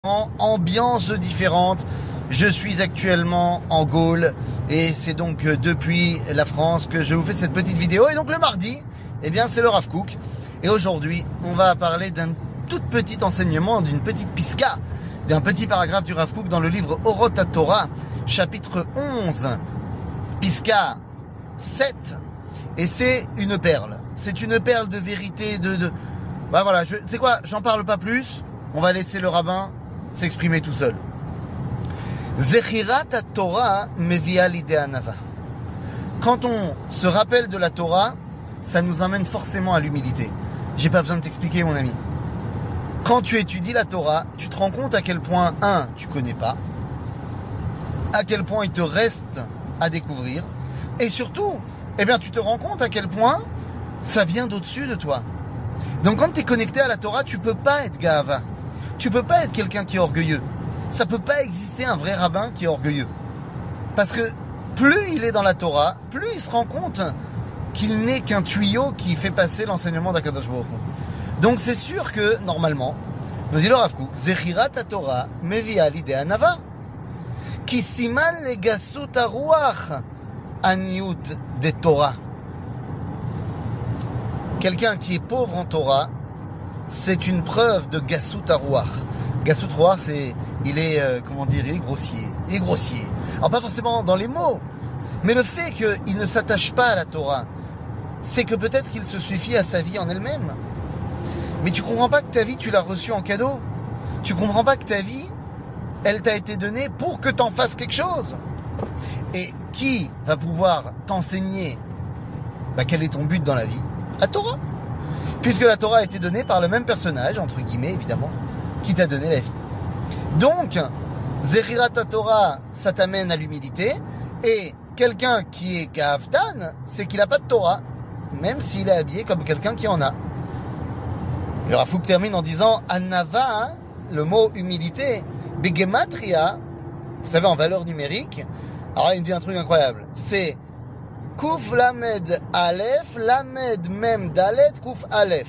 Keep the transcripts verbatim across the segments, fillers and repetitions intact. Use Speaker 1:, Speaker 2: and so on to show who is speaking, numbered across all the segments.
Speaker 1: Ambiance différente. Je suis actuellement en Gaule et c'est donc depuis la France que je vous fais cette petite vidéo. Et donc le mardi, eh bien c'est le Rav Kook. Et aujourd'hui, on va parler d'un tout petit enseignement, d'une petite piska, d'un petit paragraphe du Rav Kook dans le livre Orot HaTorah, chapitre onze, piska sept. Et c'est une perle. C'est une perle de vérité, de... de... Bah voilà, je... c'est quoi, j'en parle pas plus. On va laisser le rabbin s'exprimer tout seul. Zechirat HaTorah mevia l'idée anava. Quand on se rappelle de la Torah, ça nous emmène forcément à l'humilité. J'ai pas besoin de t'expliquer, mon ami. Quand tu étudies la Torah, tu te rends compte à quel point, un, tu connais pas, à quel point il te reste à découvrir, et surtout, eh bien, tu te rends compte à quel point ça vient d'au-dessus de toi. Donc quand tu es connecté à la Torah, tu peux pas être gava. Tu peux pas être quelqu'un qui est orgueilleux. Ça peut pas exister un vrai rabbin qui est orgueilleux. Parce que plus il est dans la Torah, plus il se rend compte qu'il n'est qu'un tuyau qui fait passer l'enseignement d'Akadosh Baruch Hu. Donc c'est sûr que, normalement, nous dit le Rav Kook, Zechirat HaTorah mevia l'idée anava. Ki siman le gasut haruach aniut de Torah. Quelqu'un qui est pauvre en Torah, c'est une preuve de Gasut Haruach. Gasut Haruach, c'est, il est, euh, comment dire, il est grossier. Il est grossier. Alors pas forcément dans les mots, mais le fait qu'il ne s'attache pas à la Torah, c'est que peut-être qu'il se suffit à sa vie en elle-même. Mais tu comprends pas que ta vie, tu l'as reçue en cadeau. Tu comprends pas que ta vie, elle t'a été donnée pour que t'en fasses quelque chose. Et qui va pouvoir t'enseigner, bah, quel est ton but dans la vie? La Torah. Puisque la Torah a été donnée par le même personnage, entre guillemets évidemment, qui t'a donné la vie. Donc, Zechirat HaTorah, ça t'amène à l'humilité, et quelqu'un qui est Gavtan, c'est qu'il n'a pas de Torah, même s'il est habillé comme quelqu'un qui en a. Et le Rav Kook termine en disant, Anava, hein, le mot humilité, Begematria, vous savez en valeur numérique, alors là il me dit un truc incroyable, c'est Kouf Lamed Aleph, Lamed Mem Dalet, Kouf Aleph.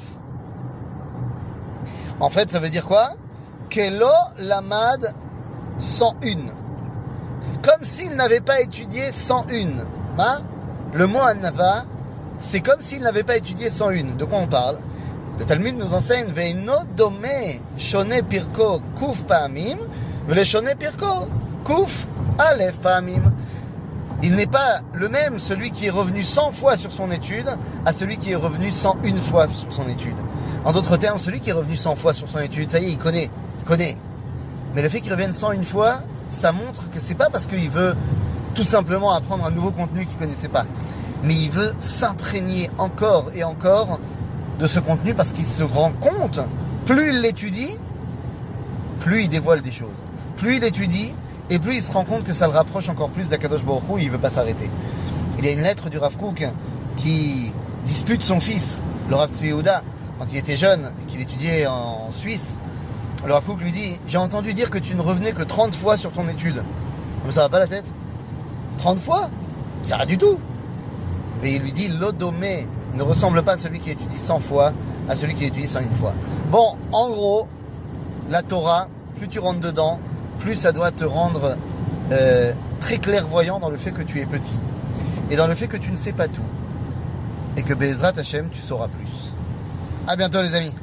Speaker 1: En fait, ça veut dire quoi? Kelo Lamad cent un. Comme s'il n'avait pas étudié cent un. Hein? Le mot Anava, c'est comme s'il n'avait pas étudié cent un. De quoi on parle? Le Talmud nous enseigne Veino Dome Shone Pirko Kouf Pa'amim, Vele Shone Pirko Kouf Aleph Pa'amim. Il n'est pas le même celui qui est revenu cent fois sur son étude à celui qui est revenu cent une fois sur son étude. En d'autres termes, celui qui est revenu cent fois sur son étude, ça y est, il connaît, il connaît. Mais le fait qu'il revienne cent une fois, ça montre que c'est pas parce qu'il veut tout simplement apprendre un nouveau contenu qu'il connaissait pas, mais il veut s'imprégner encore et encore de ce contenu parce qu'il se rend compte, plus il l'étudie, plus il dévoile des choses. Plus il étudie, et plus il se rend compte que ça le rapproche encore plus d'Akadosh Baruch Hu, il ne veut pas s'arrêter. Il y a une lettre du Rav Kook qui dispute son fils, le Rav Tzvi Yehuda, quand il était jeune et qu'il étudiait en Suisse. Le Rav Kook lui dit, j'ai entendu dire que tu ne revenais que trente fois sur ton étude. Mais ça va pas la tête? trente fois? Ça va du tout. Et il lui dit, l'odomé ne ressemble pas à celui qui étudie cent fois, à celui qui étudie cent une fois. Bon, en gros, la Torah, plus tu rentres dedans, plus ça doit te rendre euh, très clairvoyant dans le fait que tu es petit et dans le fait que tu ne sais pas tout et que Be'ezrat Hashem tu sauras plus. À bientôt les amis.